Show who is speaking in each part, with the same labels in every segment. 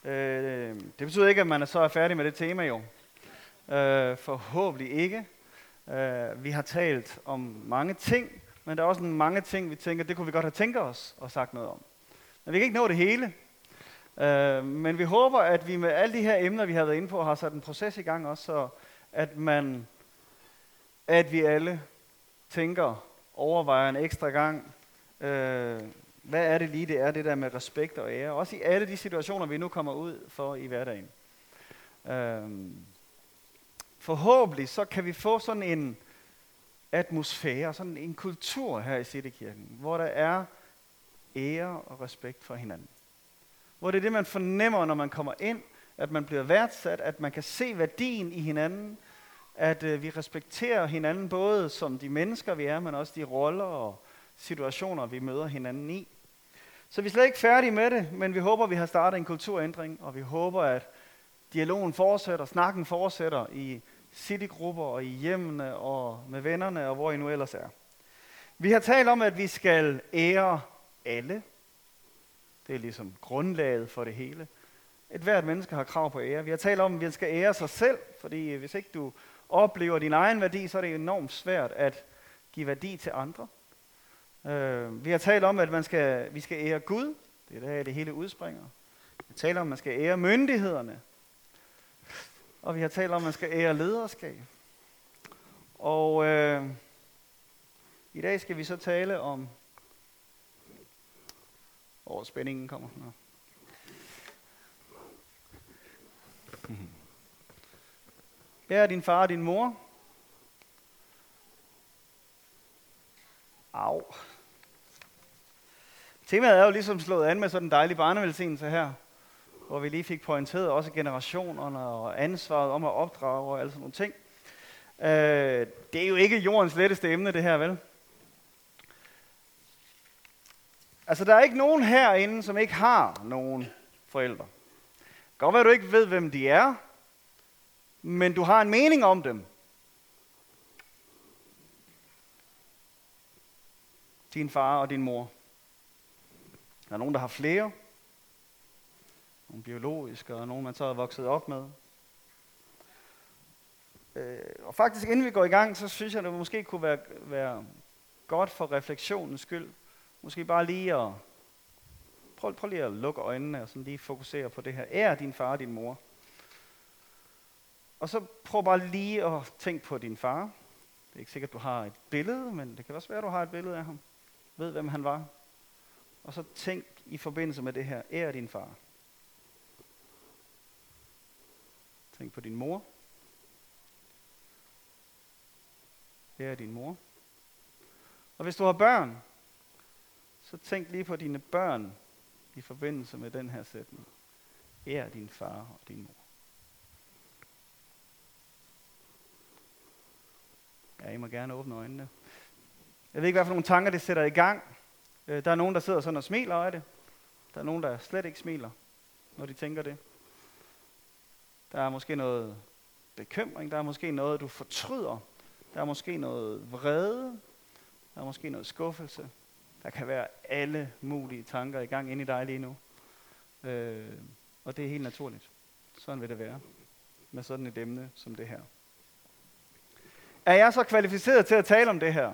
Speaker 1: Det betyder ikke, at man så er færdig med det tema jo. Forhåbentlig ikke. Vi har talt om mange ting, men der er også mange ting, vi tænker, det kunne vi godt have tænkt os og sagt noget om. Men vi kan ikke nå det hele. Men vi håber, at vi med alle de her emner, vi har været inde på, har sat en proces i gang også, så at vi alle tænker, overvejer en ekstra gang, hvad er det lige, det er det der med respekt og ære, også i alle de situationer, vi nu kommer ud for i hverdagen. Forhåbentlig så kan vi få sådan en atmosfære, sådan en kultur her i Citykirken, hvor der er ære og respekt for hinanden. Hvor det er det, man fornemmer, når man kommer ind, at man bliver værdsat, at man kan se værdien i hinanden, at vi respekterer hinanden både som de mennesker, vi er, men også de roller og situationer, vi møder hinanden i. Så vi er slet ikke færdige med det, men vi håber, vi har startet en kulturændring, og vi håber, at dialogen fortsætter, snakken fortsætter i citygrupper og i hjemmene og med vennerne og hvor I nu ellers er. Vi har talt om, at vi skal ære alle. Det er ligesom grundlaget for det hele. Et hvert menneske har krav på ære. Vi har talt om, at vi skal ære sig selv, fordi hvis ikke du oplever din egen værdi, så er det enormt svært at give værdi til andre. Vi har talt om, at vi skal ære Gud. Det er der, det hele udspringer. Vi har talt om, at man skal ære myndighederne. Og vi har talt om, at man skal ære lederskab. Og i dag skal vi så tale om... spændingen kommer. Nå. Ære din far og din mor. Au. Temaet er jo ligesom slået an med sådan en dejlig barnevelsignelse her, hvor vi lige fik pointeret også generationerne og ansvaret om at opdrage og alle sådan nogle ting. Det er jo ikke jordens letteste emne, det her, vel? Altså, der er ikke nogen herinde, som ikke har nogen forældre. Det kan godt være, at du ikke ved, hvem de er, men du har en mening om dem. Din far og din mor. Der er nogen, der har flere. Nogle biologiske, og nogle, man så er vokset op med. Og faktisk, inden vi går i gang, så synes jeg, det måske kunne være godt for refleksionens skyld. Måske bare lige at prøv lige at lukke øjnene og sådan lige fokusere på det her. Ære din far og din mor. Og så prøv bare lige at tænke på din far. Det er ikke sikkert, du har et billede, men det kan også være, at du har et billede af ham. Ved, hvem han var. Og så tænk i forbindelse med det her. Ære din far. Tænk på din mor. Ære din mor. Og hvis du har børn, så tænk lige på dine børn i forbindelse med den her sætning. Ære din far og din mor. Ja, I må gerne åbne øjnene. Jeg ved ikke, hvad for nogle tanker det sætter i gang. Der er nogen, der sidder sådan og smiler af det. Der er nogen, der slet ikke smiler, når de tænker det. Der er måske noget bekymring. Der er måske noget, du fortryder. Der er måske noget vrede. Der er måske noget skuffelse. Der kan være alle mulige tanker i gang inde i dig lige nu. Og det er helt naturligt. Sådan vil det være med sådan et emne som det her. Er jeg så kvalificeret til at tale om det her?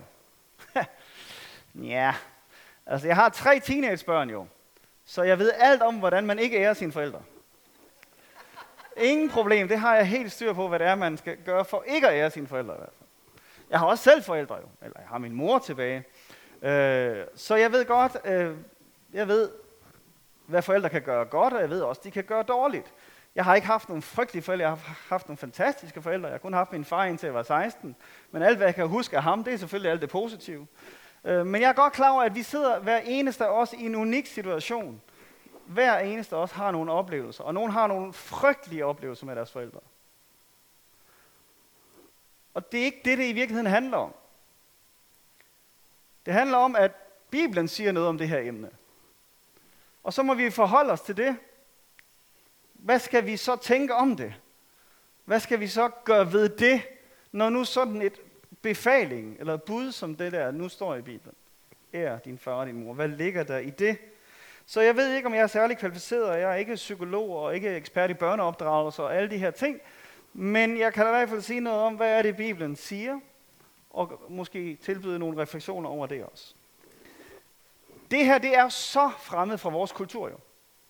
Speaker 1: Ja, altså jeg har 3 teenagebørn jo. Så jeg ved alt om, hvordan man ikke ærer sine forældre. Ingen problem, det har jeg helt styr på, hvad det er, man skal gøre for ikke at ære sine forældre i hvert fald. Jeg har også selv forældre jo, eller jeg har min mor tilbage. Så jeg ved godt, jeg ved, hvad forældre kan gøre godt, og jeg ved også, de kan gøre dårligt. Jeg har ikke haft nogle frygtelige forældre, jeg har haft nogle fantastiske forældre. Jeg har kun haft min far indtil jeg var 16. Men alt, hvad jeg kan huske af ham, det er selvfølgelig alt det positive. Men jeg er godt klar over, at vi sidder hver eneste af os i en unik situation. Hver eneste af os har nogle oplevelser, og nogen har nogle frygtelige oplevelser med deres forældre. Og det er ikke det, det i virkeligheden handler om. Det handler om, at Bibelen siger noget om det her emne. Og så må vi forholde os til det. Hvad skal vi så tænke om det? Hvad skal vi så gøre ved det, når nu sådan et befaling eller bud som det der nu står i Bibelen? Ære din far og din mor. Hvad ligger der i det? Så jeg ved ikke, om jeg er særlig kvalificeret, og jeg er ikke psykolog og ikke ekspert i børneopdragelse og alle de her ting. Men jeg kan i hvert fald sige noget om, hvad er det, Bibelen siger, og måske tilbyde nogle refleksioner over det også. Det her, det er så fremmed fra vores kultur jo.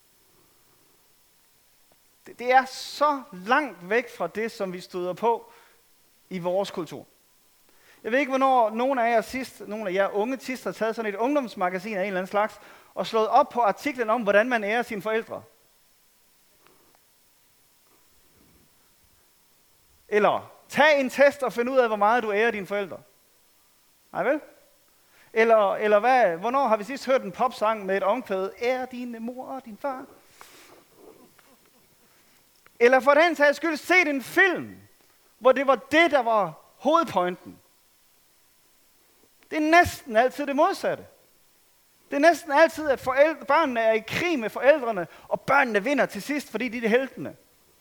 Speaker 1: Det er så langt væk fra det, som vi støder på i vores kultur. Jeg ved ikke, hvornår nogle af jer unge sidst har taget sådan et ungdomsmagasin af en eller anden slags, og slået op på artiklen om, hvordan man ærer sine forældre. Eller tag en test og find ud af, hvor meget du ærer dine forældre. Nej vel? Eller hvornår har vi sidst hørt en popsang med et omkvæd, ære din mor og din far? Eller for den sags skyld, set en film, hvor det var det, der var hovedpointen. Det er næsten altid det modsatte. Det er næsten altid, at børnene er i krig med forældrene, og børnene vinder til sidst, fordi de er heltene.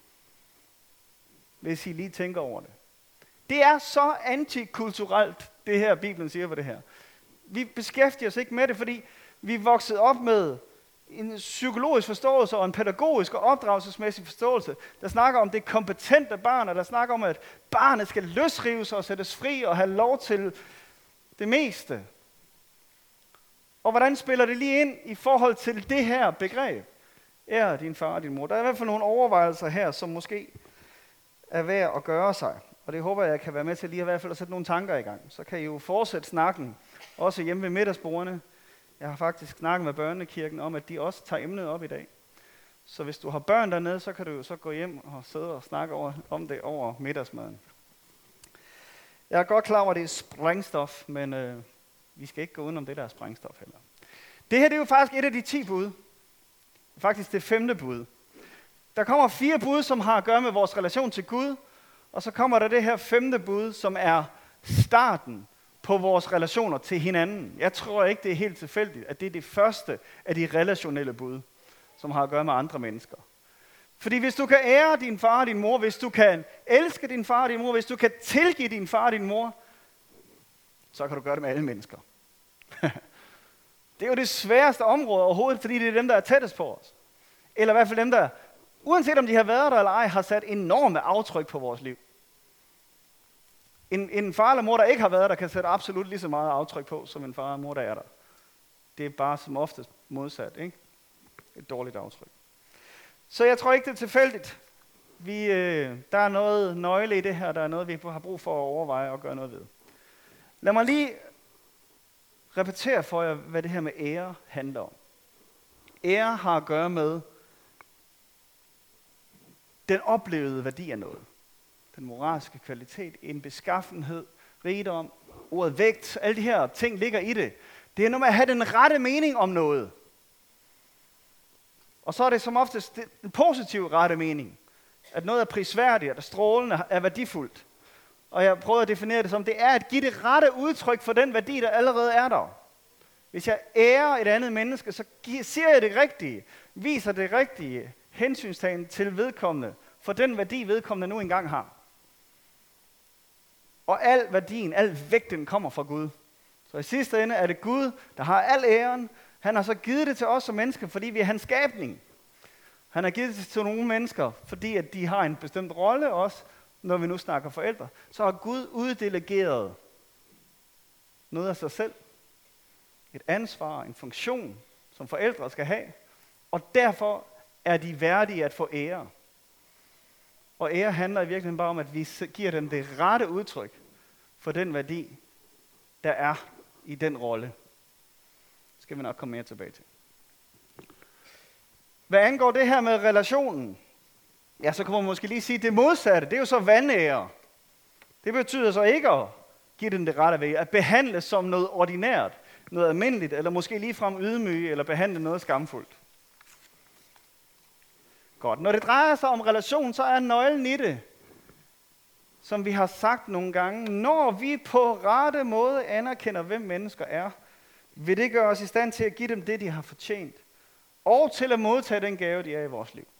Speaker 1: Hvis I lige tænker over det. Det er så antikulturelt, det her Bibelen siger på det her. Vi beskæftiger os ikke med det, fordi vi er vokset op med en psykologisk forståelse og en pædagogisk og opdragelsesmæssig forståelse, der snakker om det kompetente barn, og der snakker om, at barnet skal løsrives og sættes fri og have lov til det meste. Og hvordan spiller det lige ind i forhold til det her begreb? Ære din far og din mor. Der er i hvert fald nogle overvejelser her, som måske er værd at gøre sig. Og det håber jeg kan være med til lige i hvert fald at sætte nogle tanker i gang. Så kan I jo fortsætte snakken, også hjemme ved middagsbordene. Jeg har faktisk snakket med børnekirken om, at de også tager emnet op i dag. Så hvis du har børn dernede, så kan du jo så gå hjem og sidde og snakke om det over middagsmaden. Jeg er godt klar over, at det er sprængstof, men vi skal ikke gå udenom det, der er sprængstof heller. Det her det er jo faktisk et af de 10 bud. Faktisk det 5. bud. Der kommer 4 bud, som har at gøre med vores relation til Gud, og så kommer der det her 5. bud, som er starten på vores relationer til hinanden. Jeg tror ikke, det er helt tilfældigt, at det er det første af de relationelle bud, som har at gøre med andre mennesker. Fordi hvis du kan ære din far og din mor, hvis du kan elske din far og din mor, hvis du kan tilgive din far og din mor, så kan du gøre det med alle mennesker. Det er jo det sværeste område overhovedet, fordi det er dem, der er tættest på os. Eller i hvert fald dem, der, uanset om de har været der eller ej, har sat enorme aftryk på vores liv. En far eller mor, der ikke har været der, kan sætte absolut lige så meget aftryk på, som en far og mor, der er der. Det er bare som oftest modsat, ikke? Et dårligt aftryk. Så jeg tror ikke, det er tilfældigt. Der er noget nøgle i det her, der er noget, vi har brug for at overveje og gøre noget ved. Lad mig lige repetere for jer, hvad det her med ære handler om. Ære har at gøre med den oplevede værdi af noget. Den moralske kvalitet, en beskaffenhed, rigdom, ordet vægt, alle de her ting ligger i det. Det er noget med at have den rette mening om noget. Og så er det som oftest den positive rette mening. At noget er prisværdigt, at er strålende, er værdifuldt. Og jeg prøver at definere det som, det er at give det rette udtryk for den værdi, der allerede er der. Hvis jeg ærer et andet menneske, så siger jeg det rigtige, viser det rigtige hensynstagen til vedkommende, for den værdi vedkommende nu engang har. Og al værdien, al vægten kommer fra Gud. Så i sidste ende er det Gud, der har al æren. Han har så givet det til os som mennesker, fordi vi er hans skabning. Han har givet det til nogle mennesker, fordi at de har en bestemt rolle også, når vi nu snakker forældre. Så har Gud uddelegeret noget af sig selv. Et ansvar, en funktion, som forældre skal have. Og derfor er de værdige at få ære. Og ære handler i virkeligheden bare om, at vi giver dem det rette udtryk for den værdi, der er i den rolle. Det skal vi nok komme mere tilbage til. Hvad angår det her med relationen, ja, så kan man måske lige sige, det modsatte, det er jo så vanære. Det betyder så ikke at give den det rette ved, at behandle som noget ordinært, noget almindeligt, eller måske ligefrem ydmyge, eller behandle noget skamfuldt. Godt. Når det drejer sig om relation, så er nøglen i det, som vi har sagt nogle gange, når vi på rette måde anerkender, hvem mennesker er, vil det gøre os i stand til at give dem det, de har fortjent, og til at modtage den gave, de er i vores liv.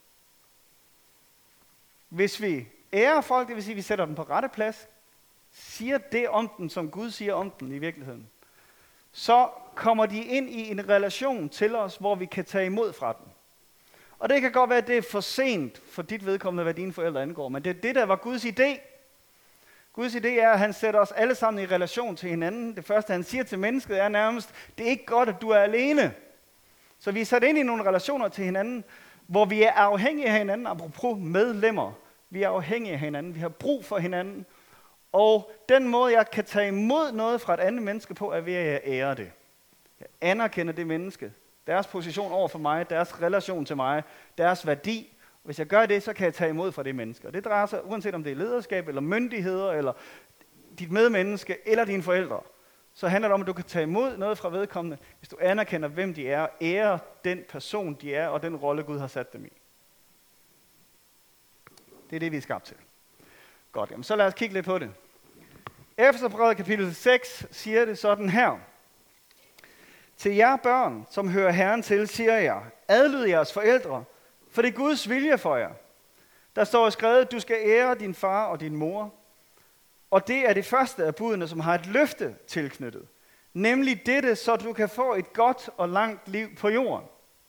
Speaker 1: Hvis vi ærer folk, det vil sige, at vi sætter dem på rette plads, siger det om dem, som Gud siger om dem i virkeligheden, så kommer de ind i en relation til os, hvor vi kan tage imod fra dem. Og det kan godt være, at det er for sent for dit vedkommende, hvad dine forældre angår, men det er det, der var Guds idé. Guds idé er, at han sætter os alle sammen i relation til hinanden. Det første, han siger til mennesket, er nærmest, det er ikke godt, at du er alene. Så vi er sat ind i nogle relationer til hinanden, hvor vi er afhængige af hinanden, apropos medlemmer. Vi er afhængige af hinanden, vi har brug for hinanden. Og den måde, jeg kan tage imod noget fra et andet menneske på, er ved at jeg ærer det. Jeg anerkender det menneske, deres position over for mig, deres relation til mig, deres værdi. Hvis jeg gør det, så kan jeg tage imod fra det menneske. Og det drejer sig, uanset om det er lederskab, eller myndigheder, eller dit medmenneske, eller dine forældre. Så handler det om, at du kan tage imod noget fra vedkommende, hvis du anerkender, hvem de er, ærer den person, de er, og den rolle, Gud har sat dem i. Det er det, vi er skabt til. Godt, jamen så lad os kigge lidt på det. Efeserbrevet kapitel 6 siger det sådan her. Til jer børn, som hører Herren til, siger jeg, adlyd jeres forældre, for det er Guds vilje for jer. Der står skrevet, du skal ære din far og din mor. Og det er det første af budene, som har et løfte tilknyttet. Nemlig dette, så du kan få et godt og langt liv på jorden.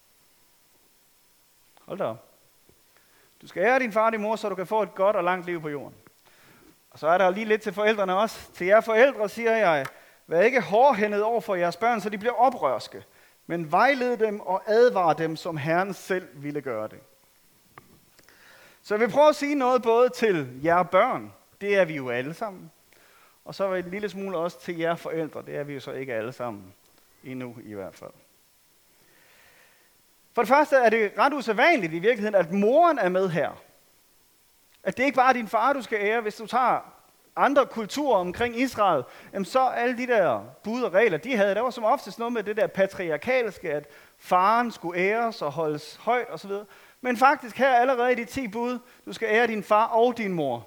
Speaker 1: Hold da op. Du skal ære din far og din mor, så du kan få et godt og langt liv på jorden. Og så er der lige lidt til forældrene også. Til jer forældre siger jeg, vær ikke hårdhændet over for jeres børn, så de bliver oprørske. Men vejled dem og advar dem, som Herren selv ville gøre det. Så jeg vil prøve at sige noget både til jer børn. Det er vi jo alle sammen. Og så en lille smule også til jer forældre. Det er vi jo så ikke alle sammen. Endnu i hvert fald. For det første er det ret usædvanligt i virkeligheden, at moren er med her. At det ikke bare er din far, du skal ære. Hvis du tager andre kulturer omkring Israel, så alle de der bud og regler, de havde, der var som oftest noget med det der patriarkalske, at faren skulle æres og holdes højt osv. Men faktisk her allerede i de 10 bud, du skal ære din far og din mor.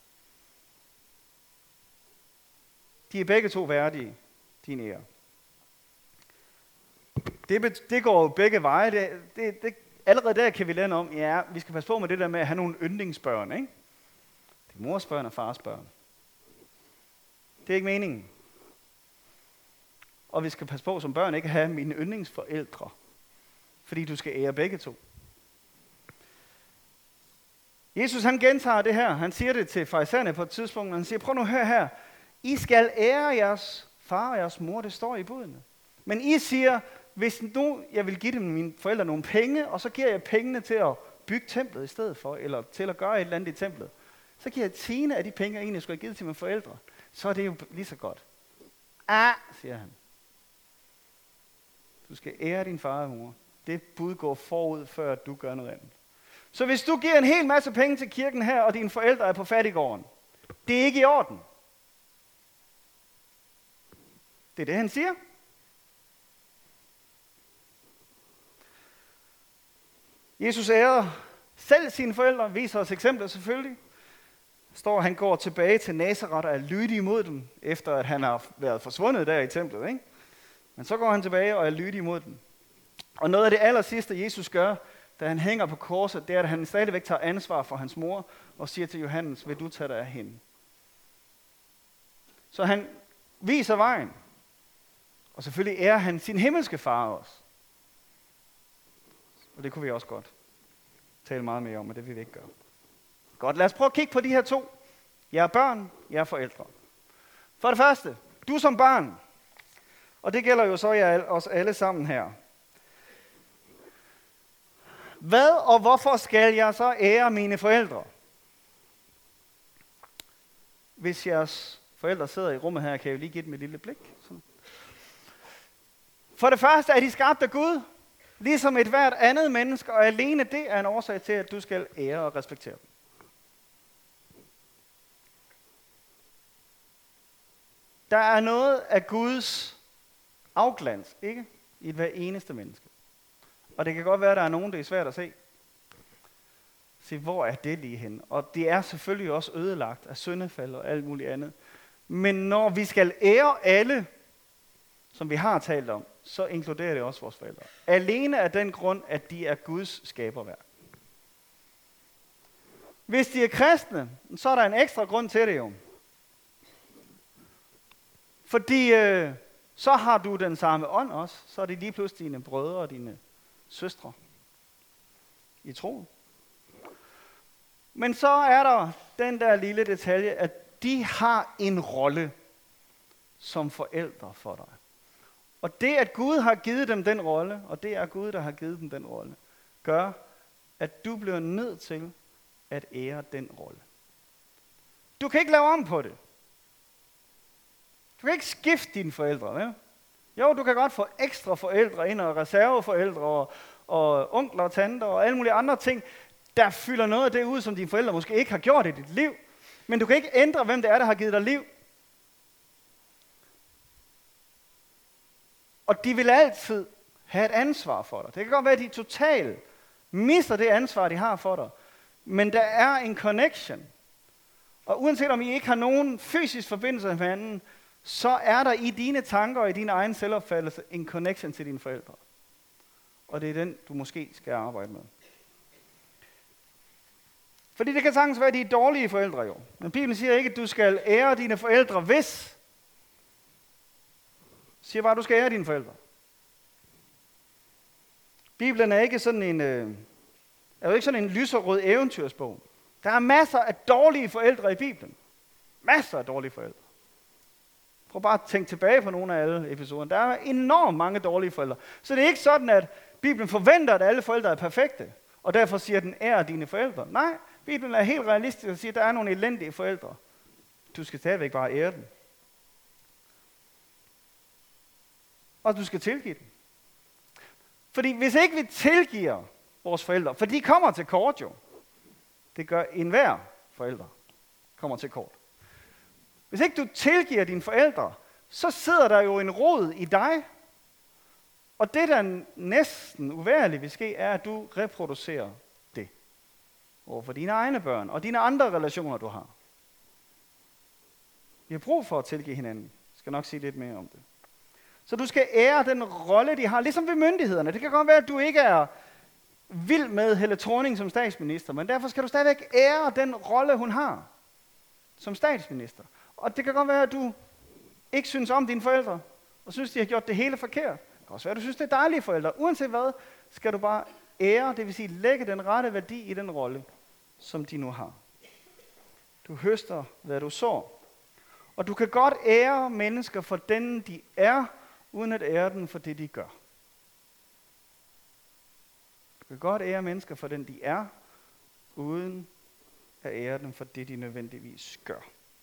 Speaker 1: De er begge to værdige, din ære. Det går jo begge veje. Allerede der kan vi lære om, ja, vi skal passe på med det der med at have nogle yndlingsbørn, ikke? Det er mors børn og fars børn. Det er ikke meningen. Og vi skal passe på som børn ikke at have mine yndlingsforældre, fordi du skal ære begge to. Jesus han gentager det her. Han siger det til farisæerne på et tidspunkt, og han siger, prøv nu at høre her. I skal ære jeres far og jeres mor, det står i budene. Men I siger, hvis nu jeg vil give dem mine forældre nogle penge, og så giver jeg pengene til at bygge templet i stedet for, eller til at gøre et eller andet i templet, så giver jeg 10 af de penge, jeg egentlig skulle have givet til mine forældre. Så er det jo lige så godt. Siger han. Du skal ære din far og mor. Det bud går forud, før du gør noget andet. Så hvis du giver en hel masse penge til kirken her, og dine forældre er på fattiggården, det er ikke i orden. Det er det, han siger. Jesus ærer selv sine forældre, viser os eksempler selvfølgelig. Står, han går tilbage til Nazaret og er lydig imod dem, efter at han har været forsvundet der i templet, ikke? Men så går han tilbage og er lydig imod dem. Og noget af det aller sidste, Jesus gør, da han hænger på korset, det er, at han stadigvæk tager ansvar for hans mor, og siger til Johannes, vil du tage dig af hende? Så han viser vejen. Og selvfølgelig ærer han sin himmelske far også. Og det kunne vi også godt tale meget mere om, men det vil vi ikke gøre. Godt, lad os prøve at kigge på de her 2. Jer børn, jer forældre. For det første, du som barn, og det gælder jo så jer os alle sammen her. Hvad og hvorfor skal jeg så ære mine forældre? Hvis jeres forældre sidder i rummet her, kan jeg jo lige give dem et lille blik. Sådan. For det første er de skabt af Gud, ligesom et hvert andet menneske, og alene det er en årsag til, at du skal ære og respektere dem. Der er noget af Guds afglans, ikke? I hver eneste menneske. Og det kan godt være, at der er nogen, det er svært at se. Se, hvor er det lige henne? Og det er selvfølgelig også ødelagt af syndefald og alt muligt andet. Men når vi skal ære alle, som vi har talt om, så inkluderer det også vores forældre. Alene af den grund, at de er Guds skaberværk. Hvis de er kristne, så er der en ekstra grund til det jo. Fordi så har du den samme ånd også. Så er det lige pludselig dine brødre og dine søstre i troen. Men så er der den der lille detalje, at de har en rolle som forældre for dig. Og det, at Gud har givet dem den rolle, og det er Gud, der har givet dem den rolle, gør, at du bliver nødt til at ære den rolle. Du kan ikke lave om på det. Du kan ikke skifte dine forældre, vel? Jo, du kan godt få ekstra forældre ind, og reserveforældre, og onkler og tanter, og alle mulige andre ting, der fylder noget af det ud, som dine forældre måske ikke har gjort i dit liv. Men du kan ikke ændre, hvem det er, der har givet dig liv. Og de vil altid have et ansvar for dig. Det kan godt være, at de totalt mister det ansvar, de har for dig. Men der er en connection. Og uanset om I ikke har nogen fysisk forbindelse med hinanden, så er der i dine tanker og i din egen selvopfattelse en connection til dine forældre. Og det er den, du måske skal arbejde med. Fordi det kan sagtens være, at de er dårlige forældre jo. Men Bibelen siger ikke, at du skal ære dine forældre, hvis. Siger bare, at du skal ære dine forældre. Bibelen er ikke sådan en lyserød eventyrsbog. Der er masser af dårlige forældre i Bibelen. Masser af dårlige forældre. Prøv bare at tænke tilbage på nogle af alle episoderne. Der er enormt mange dårlige forældre. Så det er ikke sådan, at Bibelen forventer, at alle forældre er perfekte. Og derfor siger den, ære dine forældre. Nej, Bibelen er helt realistisk og siger, at der er nogle elendige forældre. Du skal stadigvæk bare ære dem. Og du skal tilgive dem. Fordi hvis ikke vi tilgiver vores forældre, for de kommer til kort jo. Det gør enhver forældre kommer til kort. Hvis ikke du tilgiver dine forældre, så sidder der jo en rod i dig. Og det, der næsten uværligt vil ske, er, at du reproducerer det overfor dine egne børn og dine andre relationer, du har. Vi har brug for at tilgive hinanden. Jeg skal nok sige lidt mere om det. Så du skal ære den rolle, de har, ligesom ved myndighederne. Det kan godt være, at du ikke er vild med Helle Thorning som statsminister, men derfor skal du stadigvæk ære den rolle, hun har som statsminister. Og det kan godt være, at du ikke synes om dine forældre, og synes, de har gjort det hele forkert. Det kan også være, at du synes, det er dejlige forældre. Uanset hvad, skal du bare ære, det vil sige lægge den rette værdi i den rolle, som de nu har. Du høster, hvad du sår. Og du kan godt ære mennesker for den, de er, uden at ære dem for det, de gør. Du kan godt ære mennesker for den, de er, uden at ære dem for det, de nødvendigvis gør.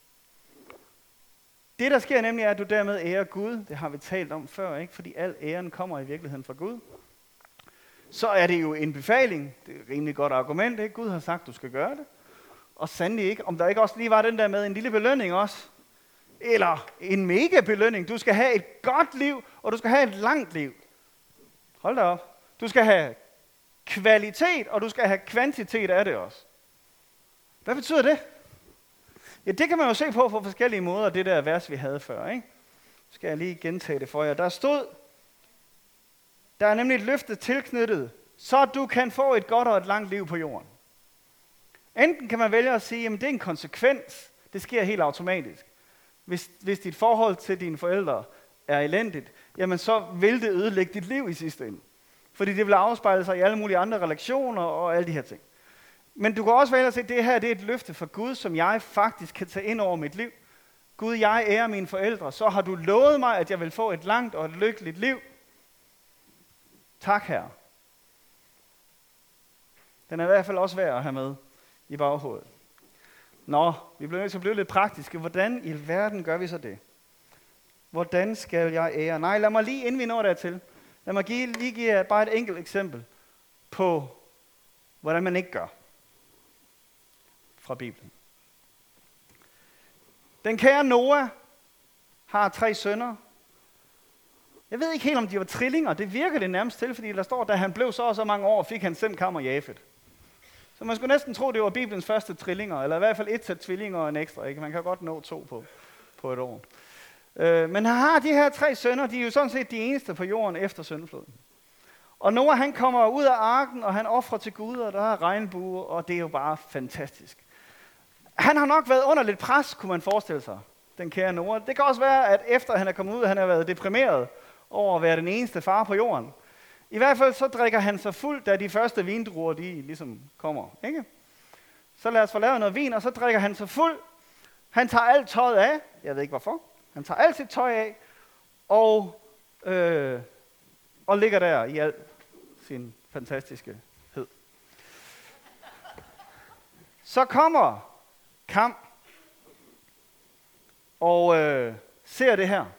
Speaker 1: Det, der sker nemlig, er, at du dermed ærer Gud. Det har vi talt om før, ikke? Fordi al æren kommer i virkeligheden fra Gud. Så er det jo en befaling. Det er et rimelig godt argument, ikke? Gud har sagt, du skal gøre det. Og sandelig ikke, om der ikke også lige var den der med en lille belønning også. Eller en mega belønning. Du skal have et godt liv, og du skal have et langt liv. Hold da op. Du skal have kvalitet, og du skal have kvantitet af det også. Hvad betyder det? Ja, det kan man jo se på forskellige måder, det der vers, vi havde før, ikke? Skal jeg lige gentage det for jer. Der stod, der er nemlig et løfte tilknyttet, så du kan få et godt og et langt liv på jorden. Enten kan man vælge at sige, at det er en konsekvens. Det sker helt automatisk. Hvis dit forhold til dine forældre er elendigt, jamen så vil det ødelægge dit liv i sidste ende. Fordi det vil afspejle sig i alle mulige andre relationer og alle de her ting. Men du kan også vælge at sige, at det her det er et løfte fra Gud, som jeg faktisk kan tage ind over mit liv. Gud, jeg ærer mine forældre, så har du lovet mig, at jeg vil få et langt og et lykkeligt liv. Tak, Herre. Den er i hvert fald også værd at have med i baghovedet. Nå, vi bliver nødt til at blive lidt praktiske. Hvordan i verden gør vi så det? Hvordan skal jeg ære? Nej, lad mig lige, inden vi når dertil, lad mig lige give jer bare et enkelt eksempel på, hvordan man ikke gør fra Bibelen. Den kære Noah har 3 sønner. Jeg ved ikke helt, om de var trillinger. Det virker det nærmest til, fordi der står, da han blev så og så mange år, fik han 5 kammer Jafet. Så man skulle næsten tro, det var Bibelens første trillinger, eller i hvert fald 1 sæt tvillinger og en ekstra. Ikke? Man kan godt nå 2 på et år. Men han har de her 3 sønner, de er jo sådan set de eneste på jorden efter syndfloden. Og Noah han kommer ud af arken, og han ofrer til Gud, og der er regnbue, og det er jo bare fantastisk. Han har nok været under lidt pres, kunne man forestille sig. den kære Noah. Det kan også være, at efter han er kommet ud, han har været deprimeret over at være den eneste far på jorden. I hvert fald så drikker han sig fuld, da de første vindruer, de ligesom kommer. Ikke? Så lad os få lavet noget vin, og så drikker han sig fuld. Han tager alt tøjet af. Jeg ved ikke hvorfor. Han tager alt sit tøj af, og ligger der i al sin fantastiske hed. Så kommer Kam og ser det her.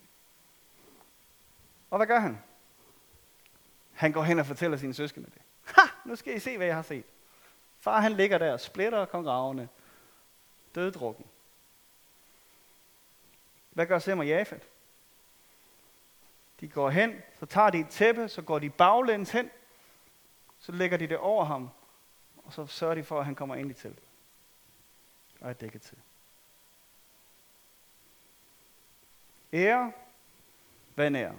Speaker 1: Og hvad gør han? Han går hen og fortæller sine søskende det. Ha! Nu skal I se, hvad jeg har set. Far han ligger der, splitter og kongravende, døddrukken. Hvad gør Sem og Jafet? De går hen, så tager de et tæppe, så går de baglæns hen, så lægger de det over ham, og så sørger de for, at han kommer ind i teltet. Og er dækket til. Ære, vanære.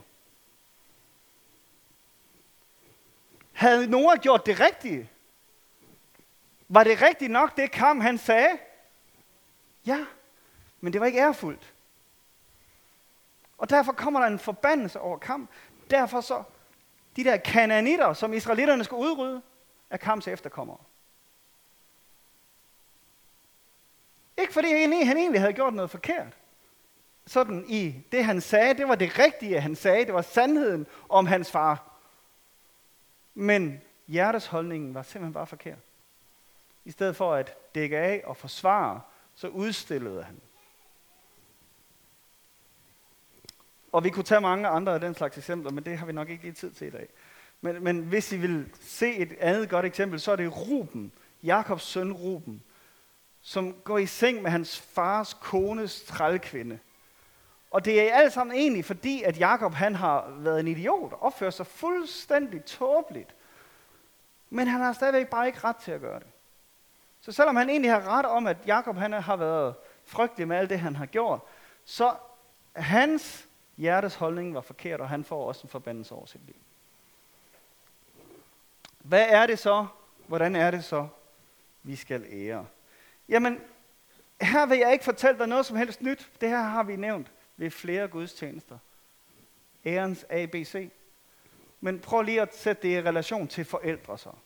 Speaker 1: Havde Noah gjort det rigtige? Var det rigtigt nok, det Kam han sagde? Ja, men det var ikke ærefuldt. Og derfor kommer der en forbandelse over Kam. Derfor så, de der kanaanitter, som israelitterne skulle udrydde, er Kams efterkommere. Ikke fordi han egentlig havde gjort noget forkert. Sådan i det han sagde, det var det rigtige han sagde, det var sandheden om hans far. Men hjertesholdningen var simpelthen bare forkert. I stedet for at dække af og forsvare, så udstillede han. Og vi kunne tage mange andre af den slags eksempler, men det har vi nok ikke lige tid til i dag. Men hvis I vil se et andet godt eksempel, så er det Ruben, Jakobs søn Ruben, som går i seng med hans fars kones trælkvinde. Og det er alt sammen egentlig fordi, at Jakob han har været en idiot og opført sig fuldstændig tåbeligt. Men han har stadigvæk bare ikke ret til at gøre det. Så selvom han egentlig har ret om, at Jakob han har været frygtelig med alt det, han har gjort, så hans hjertes holdning var forkert, og han får også en forbandelse over sit liv. Hvad er det så? Hvordan er det så, vi skal ære? Jamen, her vil jeg ikke fortælle dig noget som helst nyt. Det her har vi nævnt ved flere gudstjenester. Ærens ABC. Men prøv lige at sætte det i relation til forældre så.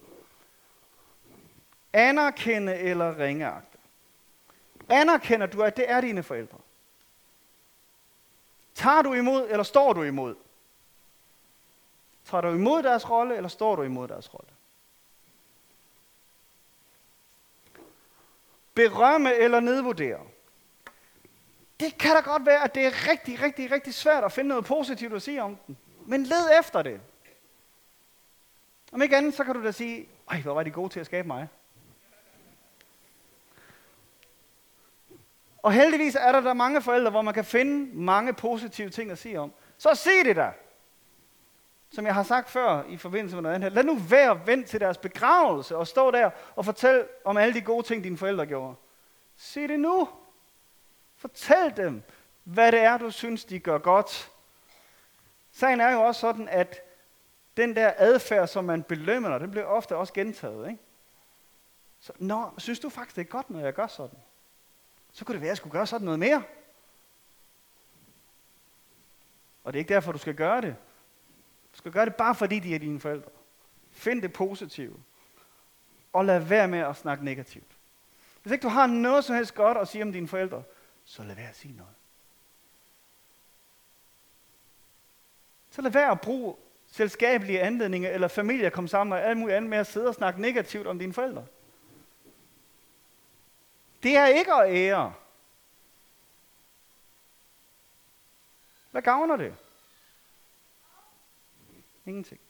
Speaker 1: Anerkende eller ringeagte. Anerkender du, at det er dine forældre? Tager du imod, eller står du imod? Tager du imod deres rolle, eller står du imod deres rolle? Berømme eller nedvurdere? Det kan da godt være, at det er rigtig, rigtig, rigtig svært at finde noget positivt at sige om den. Men led efter det. Om ikke andet, så kan du da sige, hvor var de gode til at skabe mig. Og heldigvis er der mange forældre, hvor man kan finde mange positive ting at sige om. Så sig det da. Som jeg har sagt før i forbindelse med noget andet. Lad nu være at vente til deres begravelse og stå der og fortælle om alle de gode ting, dine forældre gjorde. Sig det nu. Fortæl dem, hvad det er, du synes, de gør godt. Sagen er jo også sådan, at den der adfærd, som man belønner, den bliver ofte også gentaget. Ikke? Så, synes du faktisk, det er godt, når jeg gør sådan? Så kunne det være, at jeg skulle gøre sådan noget mere. Og det er ikke derfor, du skal gøre det. Du skal gøre det bare fordi, de er dine forældre. Find det positive. Og lad være med at snakke negativt. Hvis ikke du har noget som helst godt at sige om dine forældre, så lad være at sige noget. Så lad være at bruge selskabelige anledninger, eller familie at komme sammen og alt muligt andet med at sidde og snakke negativt om dine forældre. Det er ikke at ære. Hvad gavner det? Ingenting.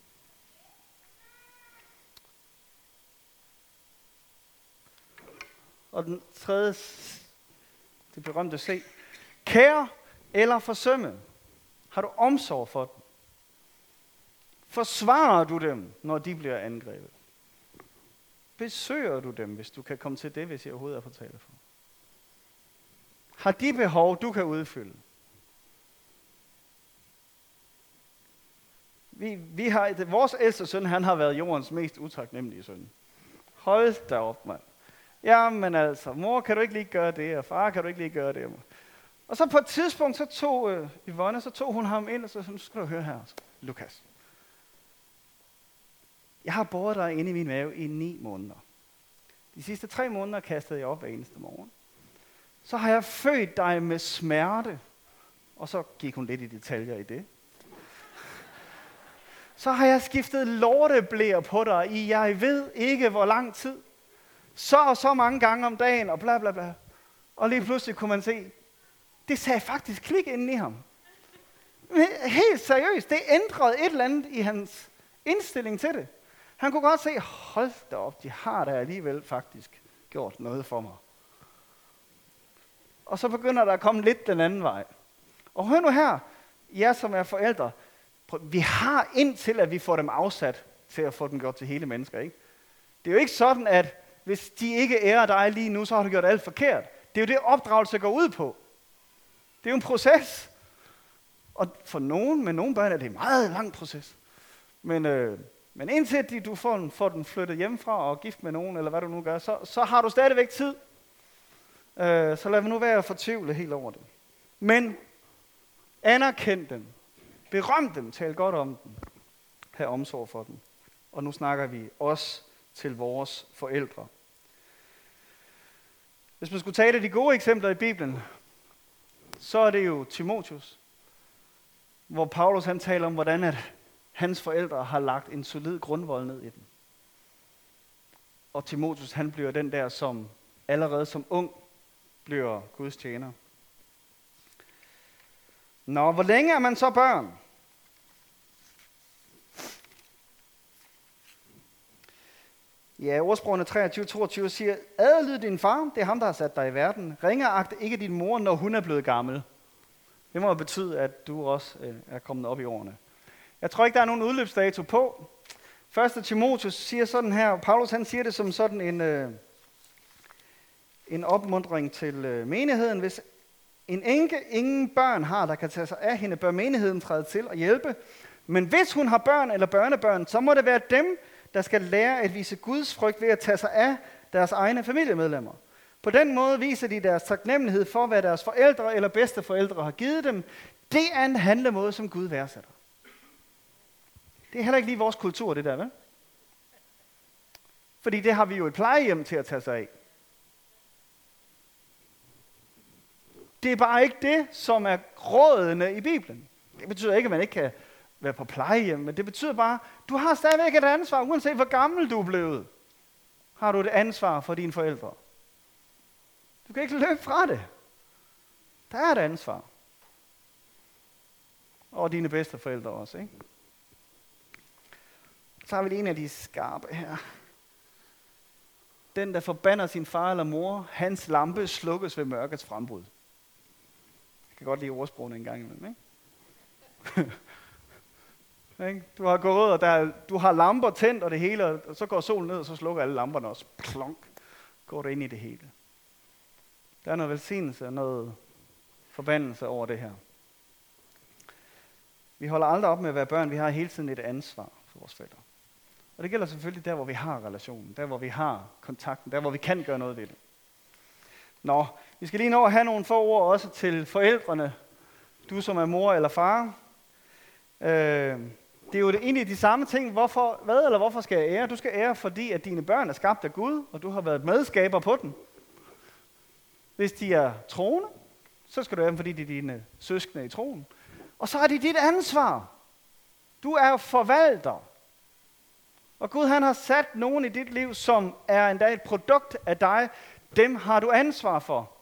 Speaker 1: Og den tredje, det berømte C. Kære eller forsømme. Har du omsorg for dem? Forsvarer du dem, når de bliver angrebet? Besøger du dem, hvis du kan komme til det, hvis jeg overhovedet er på tale for? Har de behov, du kan udfylde? Vores ældste søn, han har været jordens mest utaknemmelige søn. Hold da op, mand. Jamen altså, mor, kan du ikke lige gøre det, og far, kan du ikke lige gøre det? Og så på et tidspunkt, så tog Yvonne, så tog hun ham ind, og så sagde, nu skal du høre her, Lukas. Jeg har båret dig inde i min mave i 9 måneder. De sidste 3 måneder kastede jeg op hver eneste morgen. Så har jeg født dig med smerte. Og så gik hun lidt i detaljer i det. Så har jeg skiftet lorteblæer på dig i jeg ved ikke hvor lang tid. Så og så mange gange om dagen og bla bla bla. Og lige pludselig kunne man se, det sagde faktisk klik inden i ham. Helt seriøst, det ændrede et eller andet i hans indstilling til det. Han kunne godt se, hold da op, de har da alligevel faktisk gjort noget for mig. Og så begynder der at komme lidt den anden vej. Og hør nu her, jer som er forældre, vi har indtil at vi får dem afsat til at få dem gjort til hele mennesker, ikke? Det er jo ikke sådan, at hvis de ikke ærer dig lige nu, så har du gjort alt forkert. Det er jo det, opdragelse går ud på. Det er jo en proces. Og for med nogle børn er det en meget lang proces. Men indtil du får den flyttet hjemmefra og gift med nogen, eller hvad du nu gør, så har du stadigvæk tid. Så lad mig nu være at fortvivle helt over det. Men anerkend dem. Berøm dem. Tal godt om dem. Ha' omsorg for dem. Og nu snakker vi også til vores forældre. Hvis man skulle tage de gode eksempler i Bibelen, så er det jo Timotheus, hvor Paulus han taler om, hvordan at hans forældre har lagt en solid grundvold ned i dem. Og Timotheus han bliver den der, som allerede som ung bliver Guds tjener. Nå, hvor længe er man så børn? Ja, ordsprogene 23-22 siger, adlyd din far, det er ham, der har sat dig i verden. Ringeagt ikke din mor, når hun er blevet gammel. Det må betyde, at du også er kommet op i årene. Jeg tror ikke, der er nogen udløbsdato på. 1. Timotheus siger sådan her, Paulus han siger det som sådan en opmuntring til menigheden. Hvis en enke ingen børn har, der kan tage sig af hende, bør menigheden træde til og hjælpe. Men hvis hun har børn eller børnebørn, så må det være dem, der skal lære at vise Guds frygt ved at tage sig af deres egne familiemedlemmer. På den måde viser de deres taknemmelighed for, hvad deres forældre eller bedsteforældre har givet dem. Det er en handlemåde, som Gud værdsætter. Det er heller ikke lige vores kultur, det der, vel? Fordi det har vi jo et plejehjem til at tage sig af. Det er bare ikke det, som er rådene i Bibelen. Det betyder ikke, at man ikke kan være på plejehjem, men det betyder bare, at du har stadigvæk et ansvar, uanset hvor gammel du er blevet. Har du et ansvar for dine forældre. Du kan ikke løbe fra det. Der er et ansvar. Og dine bedsteforældre også, ikke? Så har vi en af de skarpe her. Den, der forbander sin far eller mor, hans lampe slukkes ved mørkets frembrud. Jeg kan godt lide ordsprogene en gang imellem, ikke? Du har gået, og du har lamper tændt og det hele, og så går solen ned, og så slukker alle lamperne også. Plonk, går du ind i det hele. Der er noget velsignelse og noget forbandelse over det her. Vi holder aldrig op med at være børn, vi har hele tiden et ansvar for vores forældre. Og det gælder selvfølgelig der, hvor vi har relationen, der hvor vi har kontakten, der hvor vi kan gøre noget ved det. Nå, vi skal lige nå at have nogle få ord også til forældrene. Du som er mor eller far. Det er jo egentlig de samme ting. Hvorfor skal jeg ære? Du skal ære, fordi at dine børn er skabt af Gud, og du har været medskaber på dem. Hvis de er troende, så skal du ære dem, fordi de er dine søskende i troen. Og så er det dit ansvar. Du er forvalter. Og Gud han har sat nogen i dit liv, som er endda et produkt af dig. Dem har du ansvar for.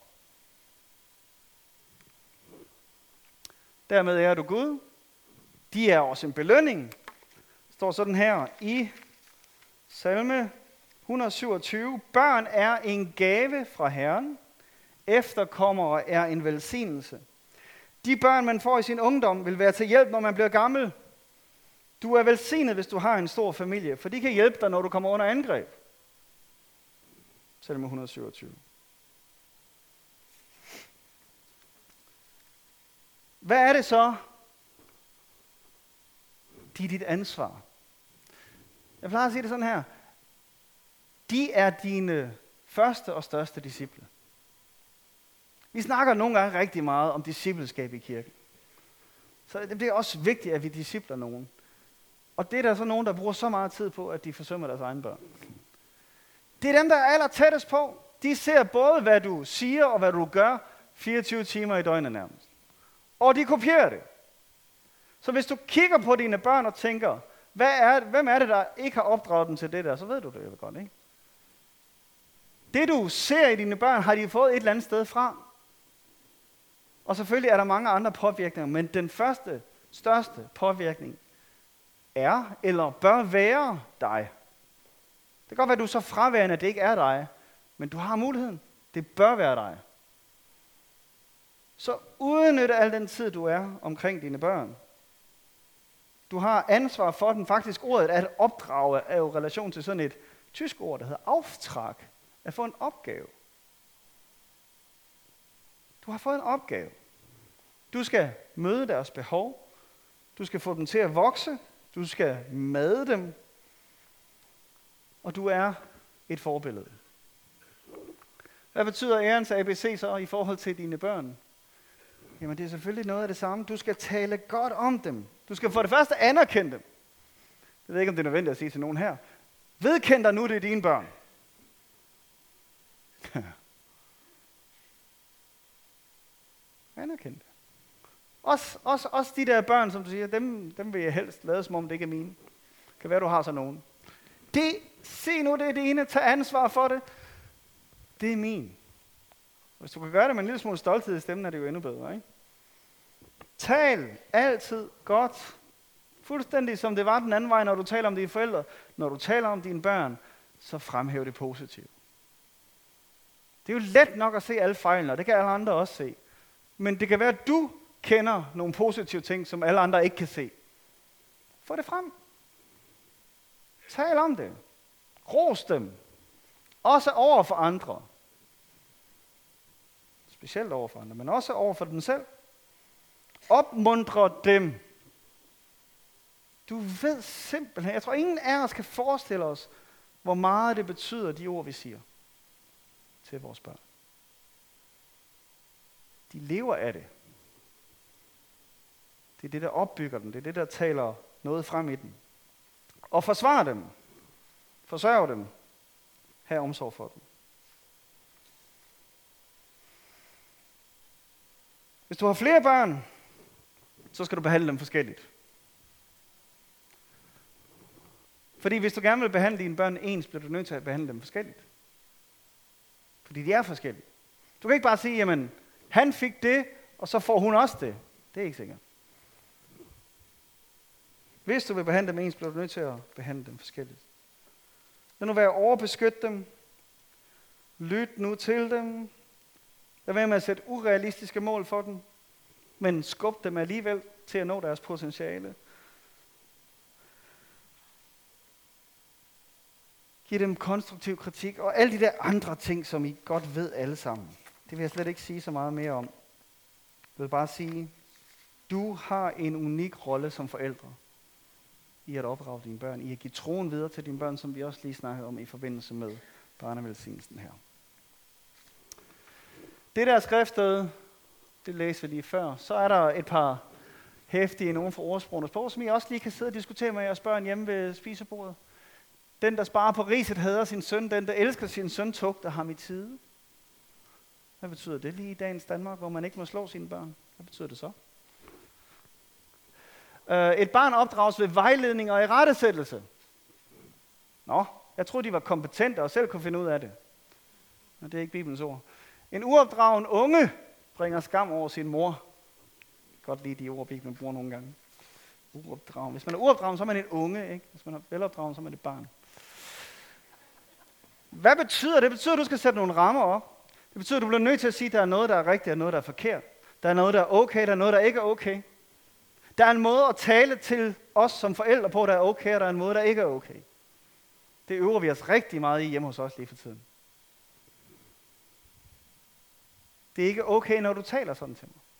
Speaker 1: Dermed ærer du Gud. De er også en belønning. Det står sådan her i Salme 127. Børn er en gave fra Herren. Efterkommere er en velsignelse. De børn, man får i sin ungdom, vil være til hjælp, når man bliver gammel. Du er velsignet, hvis du har en stor familie, for de kan hjælpe dig, når du kommer under angreb. Salme 127. Hvad er det så? De er dit ansvar. Jeg plejer at sige det sådan her. De er dine første og største disciple. Vi snakker nogle gange rigtig meget om discipleskab i kirken. Så det er også vigtigt, at vi discipler nogen. Og det er der så nogen, der bruger så meget tid på, at de forsømmer deres egne børn. Det er dem, der er aller tættest på. De ser både, hvad du siger og hvad du gør, 24 timer i døgnet nærmest. Og de kopierer det. Så hvis du kigger på dine børn og tænker, hvem er det, der ikke har opdraget dem til det der, så ved du det jo godt, ikke? Det du ser i dine børn, har de fået et eller andet sted fra. Og selvfølgelig er der mange andre påvirkninger, men den første, største påvirkning er eller bør være dig. Det kan godt være, at du er så fraværende, at det ikke er dig, men du har muligheden. Det bør være dig. Så udnytte al den tid, du er omkring dine børn. Du har ansvar for den. Faktisk ordet at opdrage er jo relation til sådan et tysk ord, der hedder Auftrag. At få en opgave. Du har fået en opgave. Du skal møde deres behov. Du skal få dem til at vokse. Du skal made dem. Og du er et forbillede. Hvad betyder ærens ABC så i forhold til dine børn? Jamen det er selvfølgelig noget af det samme. Du skal tale godt om dem. Du skal for det første anerkende dem. Jeg ved ikke, om det er nødvendigt at sige til nogen her. Vedkend dig nu, det er dine børn. Anerkend det. Også de der børn, som du siger, dem vil jeg helst lade, som om det ikke er mine. Kan være, du har så nogen. Se nu, det er det ene. Tag ansvar for det. Det er min. Hvis du kan gøre det med en lille smule stolthed i stemmen, er det jo endnu bedre, ikke? Tal altid godt. Fuldstændig som det var den anden vej, når du taler om dine forældre. Når du taler om dine børn, så fremhæv det positivt. Det er jo let nok at se alle fejlene, og det kan alle andre også se. Men det kan være, at du kender nogle positive ting, som alle andre ikke kan se. Få det frem. Tal om det. Ros dem. Også over for andre. Specielt over for andre, men også over for dem selv. Opmuntre dem. Du ved simpelthen, jeg tror ingen af os kan forestille os, hvor meget det betyder, de ord vi siger til vores børn. De lever af det. Det er det, der opbygger dem. Det er det, der taler noget frem i dem. Og forsvar dem. Forsørg dem. Hav omsorg for dem. Hvis du har flere børn, så skal du behandle dem forskelligt. Fordi hvis du gerne vil behandle dine børn ens, bliver du nødt til at behandle dem forskelligt. Fordi de er forskellige. Du kan ikke bare sige, jamen, han fik det, og så får hun også det. Det er ikke sikkert. Hvis du vil behandle dem ens, bliver du nødt til at behandle dem forskelligt. Lad nu være at overbeskytte dem. Lyt nu til dem. Lad være med at sætte urealistiske mål for dem, men skub dem alligevel til at nå deres potentiale. Giv dem konstruktiv kritik, og alle de der andre ting, som I godt ved alle sammen. Det vil jeg slet ikke sige så meget mere om. Jeg vil bare sige, du har en unik rolle som forældre i at opdrage dine børn, i at give troen videre til dine børn, som vi også lige snakkede om i forbindelse med barnevelsignelsen her. Det der skriftsted, det læste vi lige før. Så er der et par hæftige nogen fra ordsprogenes bog, som I også lige kan sidde og diskutere med jeres børn hjemme ved spisebordet. Den, der sparer på riset, hader sin søn. Den, der elsker sin søn, tugter ham i tide. Hvad betyder det lige i dagens Danmark, hvor man ikke må slå sine børn? Hvad betyder det så? Et barn opdrages ved vejledning og irettesættelse. Nå, jeg troede, de var kompetente og selv kunne finde ud af det. Men det er ikke Bibelens ord. En uopdragen unge bringer skam over sin mor. Godt lide de ord, Bibelen bruger nogle gange. Uopdragen. Hvis man er uopdragen, så er man en unge, ikke? Hvis man er velopdragen, så er man et barn. Hvad betyder det? Det betyder, at du skal sætte nogle rammer op. Det betyder, at du bliver nødt til at sige, at der er noget, der er rigtigt, og noget, der er forkert. Der er noget, der er okay, der er noget, der ikke er okay. Der er en måde at tale til os som forældre på, der er okay, og der er en måde, der ikke er okay. Det øver vi os rigtig meget i hjemme hos os lige for tiden. Det er ikke okay, når du taler sådan til mig.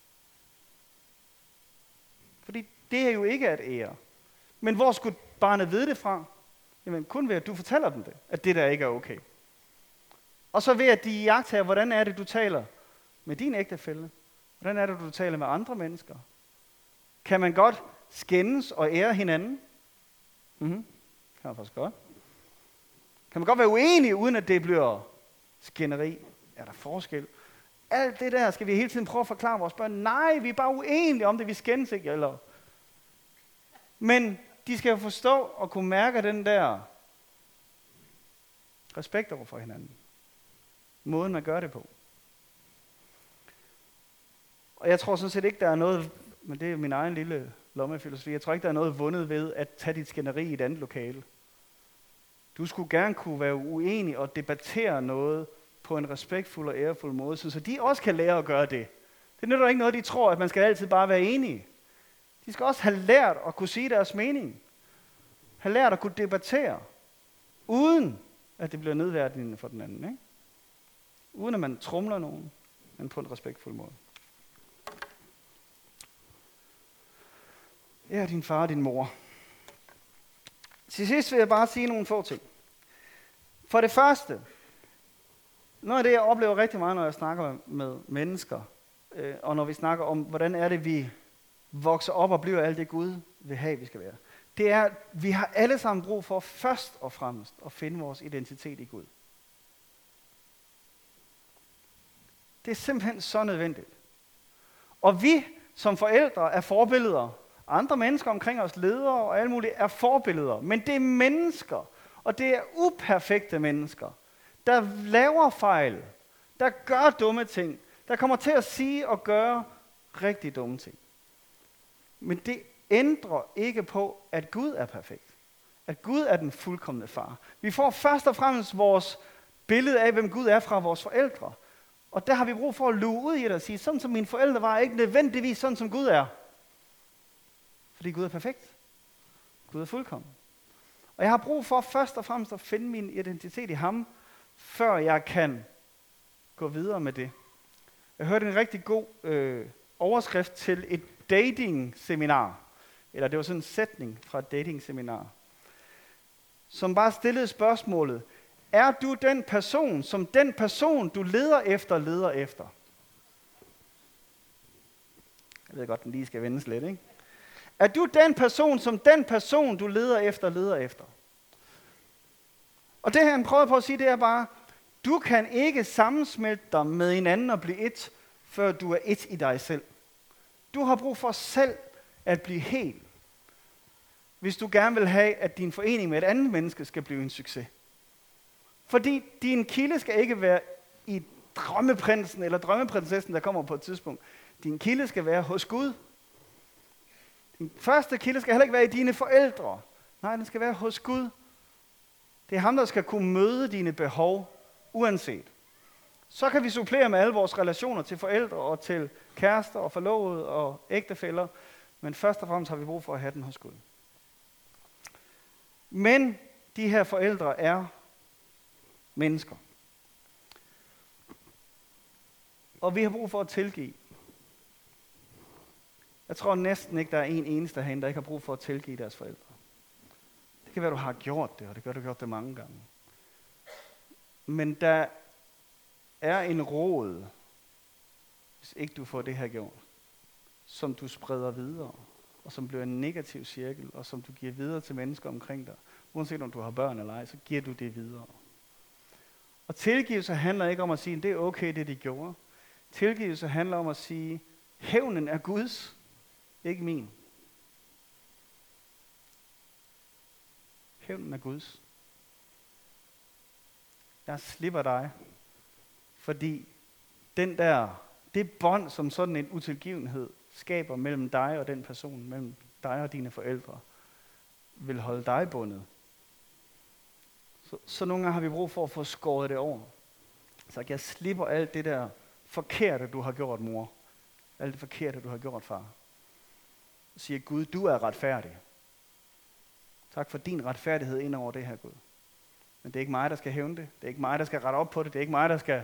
Speaker 1: Fordi det er jo ikke at ære. Men hvor skulle barnet vide det fra? Jamen kun ved, at du fortæller dem det, at det der ikke er okay. Og så ved, at de iagttager, hvordan er det, du taler med din ægtefælle? Hvordan er det, du taler med andre mennesker? Kan man godt skændes og ære hinanden? Kan man faktisk godt. Kan man godt være uenig, uden at det bliver skænderi? Er der forskel? Alt det der skal vi hele tiden prøve at forklare vores børn. Nej, vi er bare uenige om det, vi skændes ikke. Eller. Men de skal jo forstå og kunne mærke den der respekt over for hinanden. Måden man gør det på. Og jeg tror sådan set ikke, der er noget, men det er min egen lille lommefilosofi, jeg tror ikke, der er noget vundet ved at tage dit skænderi i et andet lokale. Du skulle gerne kunne være uenig og debattere noget på en respektfuld og ærefuld måde, så de også kan lære at gøre det. Det nytter ikke noget, de tror, at man skal altid bare være enige. De skal også have lært at kunne sige deres mening. Have lært at kunne debattere, uden at det bliver nedværdigende for den anden. Ikke? Uden at man tromler nogen, men på en respektfuld måde. Jeg er din far og din mor. Til sidst vil jeg bare sige nogle få ting. For det første, noget af det, jeg oplever rigtig meget, når jeg snakker med mennesker, og når vi snakker om, hvordan er det, vi vokser op og bliver alt det Gud vil have, vi skal være. Det er, at vi har alle sammen brug for først og fremmest at finde vores identitet i Gud. Det er simpelthen så nødvendigt. Og vi som forældre er forbilleder. Andre mennesker omkring os, ledere og alle mulige, er forbilleder. Men det er mennesker, og det er uperfekte mennesker, der laver fejl, der gør dumme ting, der kommer til at sige og gøre rigtig dumme ting. Men det ændrer ikke på, at Gud er perfekt. At Gud er den fuldkomne far. Vi får først og fremmest vores billede af, hvem Gud er fra vores forældre. Og der har vi brug for at luge ud i det og sige, sådan som mine forældre var, ikke nødvendigvis sådan som Gud er. Fordi Gud er perfekt. Gud er fuldkommen. Og jeg har brug for først og fremmest at finde min identitet i ham, før jeg kan gå videre med det. Jeg hørte en rigtig god overskrift til et dating-seminar. Eller det var sådan en sætning fra et dating-seminar. Som bare stillede spørgsmålet. Er du den person, som den person, du leder efter? Jeg ved godt, den lige skal vendes lidt, ikke? Er du den person, som den person, du leder efter? Og det han prøver på at sige, det er bare, du kan ikke sammensmelte dig med hinanden og blive et, før du er et i dig selv. Du har brug for selv at blive hel, hvis du gerne vil have, at din forening med et andet menneske skal blive en succes. Fordi din kilde skal ikke være i drømmeprinsen eller drømmeprinsessen, der kommer på et tidspunkt. Din kilde skal være hos Gud. Din første kilde skal heller ikke være i dine forældre. Nej, den skal være hos Gud. Det er ham, der skal kunne møde dine behov, uanset. Så kan vi supplere med alle vores relationer til forældre og til kærester og forlovede og ægtefæller. Men først og fremmest har vi brug for at have den hos Gud. Men de her forældre er mennesker. Og vi har brug for at tilgive. Jeg tror næsten ikke, der er en eneste herinde, der ikke har brug for at tilgive deres forældre. Det kan være, du har gjort det, og det kan du have gjort det mange gange. Men der er en råd, hvis ikke du får det her gjort, som du spreder videre, og som bliver en negativ cirkel, og som du giver videre til mennesker omkring dig. Uanset om du har børn eller ej, så giver du det videre. Og tilgivelse handler ikke om at sige, det er okay, det de gjorde. Tilgivelse handler om at sige, hævnen er Guds, ikke min. Hævnen er Guds. Jeg slipper dig, fordi det bånd, som sådan en utilgivenhed skaber mellem dig og den person, mellem dig og dine forældre, vil holde dig bundet. Så nogle gange har vi brug for at få skåret det over. Så jeg slipper alt det der forkerte, du har gjort, mor. Alt det forkerte, du har gjort, far. Og siger, Gud, du er retfærdig. Tak for din retfærdighed ind over det her, Gud. Men det er ikke mig, der skal hævne det. Det er ikke mig, der skal rette op på det. Det er ikke mig, der skal...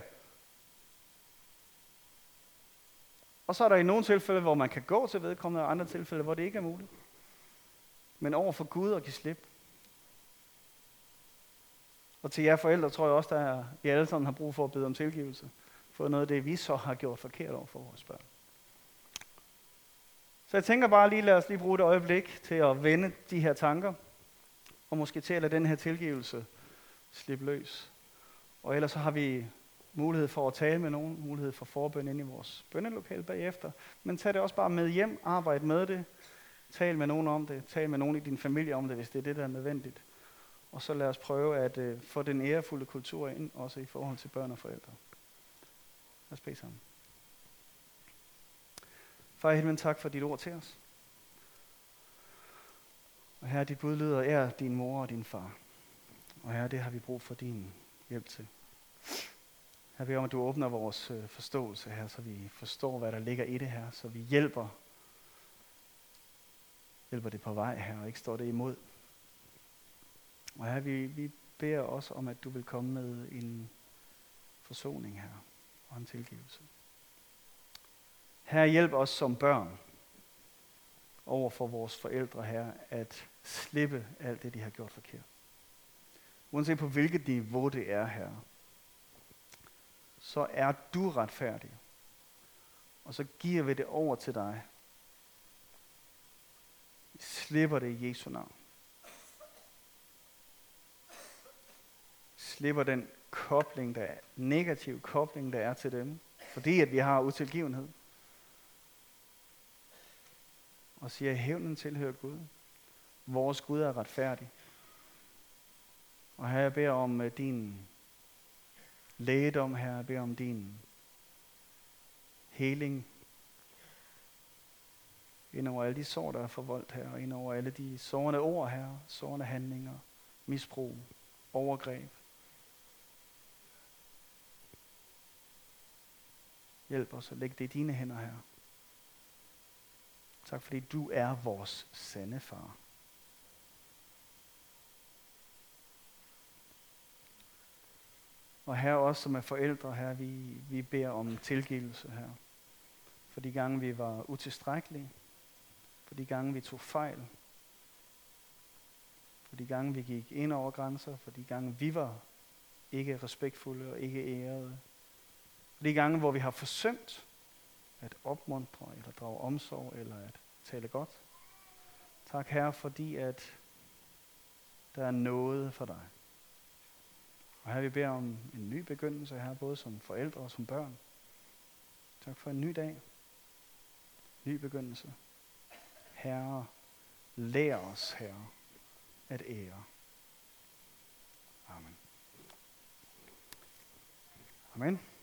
Speaker 1: Og så er der i nogle tilfælde, hvor man kan gå til vedkommende, og andre tilfælde, hvor det ikke er muligt. Men over for Gud og give slip. Og til jer forældre tror jeg også, at I alle sammen har brug for at bede om tilgivelse. fået noget af det, vi så har gjort forkert over for vores børn. Så jeg tænker bare lige, lad os lige bruge et øjeblik til at vende de her tanker, og måske til at lade den her tilgivelse slippe løs. Og ellers så har vi mulighed for at tale med nogen, mulighed for forbøn inde i vores bønnelokale bagefter. Men tag det også bare med hjem, arbejd med det, tal med nogen om det, tal med nogen i din familie om det, hvis det er det, der er nødvendigt. Og så lad os prøve at få den ærefulde kultur ind, også i forhold til børn og forældre. Lad os bede sammen. Far i himlen, tak for dit ord til os. Og Herre, dit bud lyder, ære din mor og din far. Og Herre, det har vi brug for din hjælp til. Herre, vi beder om, at du åbner vores forståelse her, så vi forstår, hvad der ligger i det her, så vi hjælper det på vej her, og ikke står det imod. Og Herre, vi beder også om, at du vil komme med en forsoning her, og en tilgivelse. Herre, hjælp os som børn over for vores forældre her, at slippe alt det, de har gjort forkert. Uanset på hvilket niveau det er her, så er du retfærdig. Og så giver vi det over til dig. Vi slipper det i Jesu navn. Slipper den kobling, der er, negativ kobling, der er til dem, fordi at vi har utilgivenhed. Og siger, at hævnen tilhører Gud. Vores Gud er retfærdig. Og her jeg beder om din lægedom, her jeg beder om din heling ind over alle de sår, der er forvoldt her, og ind over alle de sårende ord her, sårende handlinger, misbrug, overgreb. Hjælp os at lægge det i dine hænder her. Tak fordi du er vores sande far. Og her også som er forældre her, vi beder om tilgivelse her. For de gange vi var utilstrækkelige, for de gange vi tog fejl, for de gange vi gik ind over grænser, for de gange vi var ikke respektfulde og ikke ærede. For de gange hvor vi har forsømt at opmuntre eller drage omsorg eller at tale godt. Tak Herre, fordi at der er noget for dig. Og her vi beder om en ny begyndelse her, både som forældre og som børn. Tak for en ny dag. Ny begyndelse. Herre, lær os, Herre, at ære. Amen. Amen.